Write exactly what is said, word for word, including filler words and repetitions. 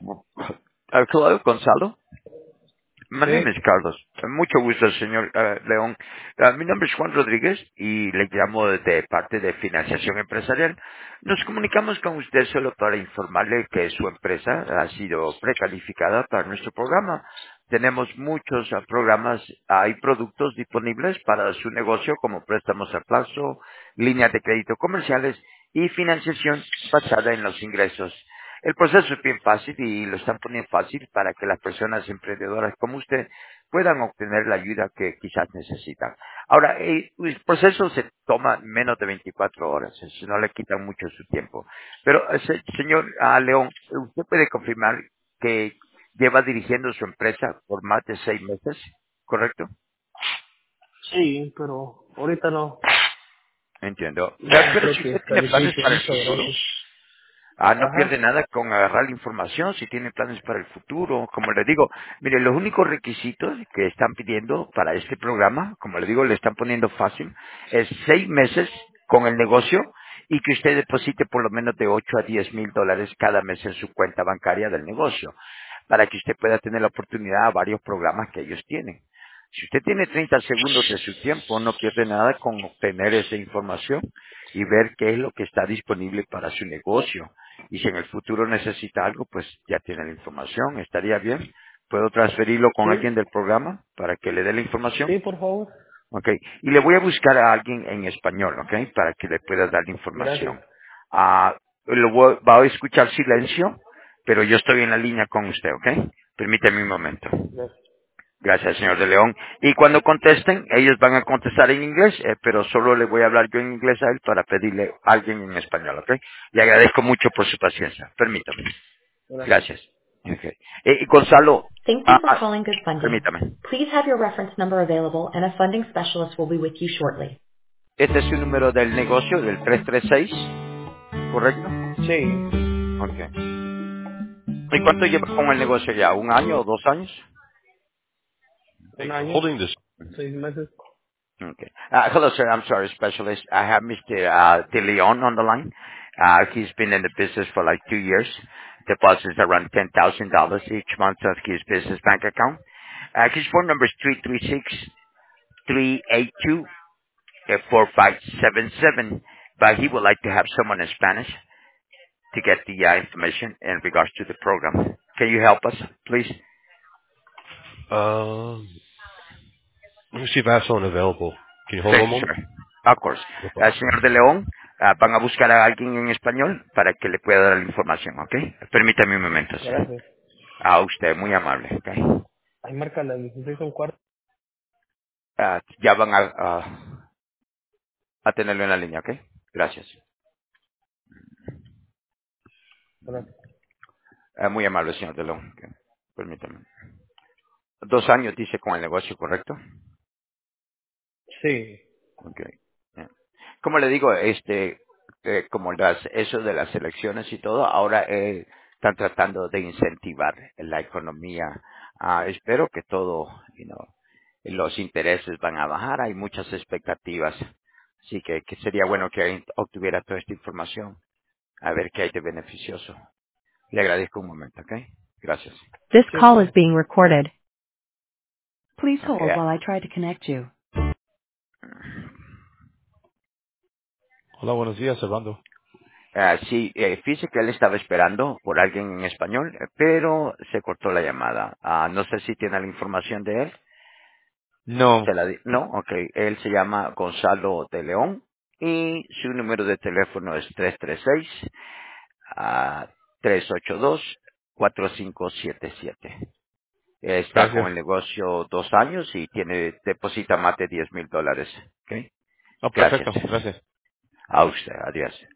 Uh, hello, Gonzalo. My name Sí, is Carlos. Uh, Mucho gusto, señor uh, León. Uh, mi nombre es Juan Rodríguez y le llamo de parte de Financiación Empresarial. Nos comunicamos con usted solo para informarle que su empresa ha sido precalificada para nuestro programa. Tenemos muchos uh, programas, hay productos disponibles para su negocio como préstamos a plazo, líneas de crédito comerciales y financiación basada en los ingresos. El proceso es bien fácil y lo están poniendo fácil para que las personas emprendedoras como usted puedan obtener la ayuda que quizás necesitan. Ahora, eh, el proceso se toma menos de veinticuatro horas, eso no le quita mucho su tiempo. Pero, eh, se- señor ah, León, ¿usted puede confirmar que lleva dirigiendo su empresa por más de seis meses, correcto? sí, pero ahorita no. Entiendo. No Eh, Pero creo si que usted tiene califique. planes para el Muchas futuro, gracias. Ah, no pierde Ajá. nada con agarrar la información si tiene planes para el futuro. Como le digo, mire, los únicos requisitos que están pidiendo para este programa, como le digo, le están poniendo fácil, es seis meses con el negocio y que usted deposite por lo menos de ocho a diez mil dólares cada mes en su cuenta bancaria del negocio, para que usted pueda tener la oportunidad a varios programas que ellos tienen. Si usted tiene treinta segundos de su tiempo, no pierde nada con obtener esa información y ver qué es lo que está disponible para su negocio. Y si en el futuro necesita algo, pues ya tiene la información. ¿Estaría bien? ¿Puedo transferirlo con Sí, alguien del programa para que le dé la información? sí, por favor. Ok. Y le voy a buscar a alguien en español, ok, para que le pueda dar la Gracias. información. Ah, lo voy- va a escuchar silencio, pero yo estoy en la línea con usted, ok. Permítame un momento. Gracias. Gracias, señor de León. Y cuando contesten, ellos van a contestar en inglés, eh, pero solo le voy a hablar yo en inglés a él para pedirle a alguien en español, ¿ok? Le agradezco mucho por su paciencia. Permítame. Gracias. Gracias. Ok. Eh, y Gonzalo, Thank you ah, for ah, calling Good Funding. permítame. Please have your reference number available and a funding specialist will be with you shortly. Este es su número del negocio, del tres tres seis, ¿correcto? Sí, Ok. ¿Y cuánto lleva con el negocio ya? ¿Un año o dos años? un año, seis meses. Okay. Uh, hello, sir. I'm sorry, specialist. I have Mister Uh, De Leon on the line. Uh, he's been in the business for like two years. Deposits around ten thousand dollars each month of his business bank account. Uh, his phone number is three three six, three eight two, four five seven seven. But he would like to have someone in Spanish to get the uh, information in regards to the program. Can you help us, please? Um, let me see if I have someone available. Can you hold Thank one you, moment? sir. Of course. No Ah, problem. señor de León, ah, van a buscar a alguien en español para que le pueda dar la información, ¿ok? Permítame un momento, sir. Gracias. A usted, muy amable, ¿ok? Ahí marca las dieciséis un cuarto. Ah, ya van a, a, a tenerlo en la línea, ¿ok? Gracias. Gracias. Ah, muy amable, señor de León. Ok. Permítame. Dos años, dice, con el negocio, ¿correcto? Sí, Okay. Ya. Como le digo, este, eh, como las, eso de las elecciones y todo, ahora eh, están tratando de incentivar la economía. Ah, espero que todo, you know, los intereses van a bajar, hay muchas expectativas. Así que, que sería bueno que obtuviera toda esta información, a ver qué hay de beneficioso. Le agradezco un momento, ¿ok? Gracias. This sí, está call is bien. being recorded. Please Okay. hold while I try to connect you. Hola, buenos días, Servando. Ah, sí, eh, fíjese que él estaba esperando por alguien en español, eh, pero se cortó la llamada. Ah, no sé si tiene la información de él. No. ¿Se la di- No, ok. Él se llama Gonzalo de León y su número de teléfono es tres tres seis, ah, tres ocho dos, cuatro cinco siete siete. Está con Gracias. el negocio dos años y tiene deposita más de diez mil dólares. Ok. Oh, Gracias. perfecto. Gracias. A usted. Adiós.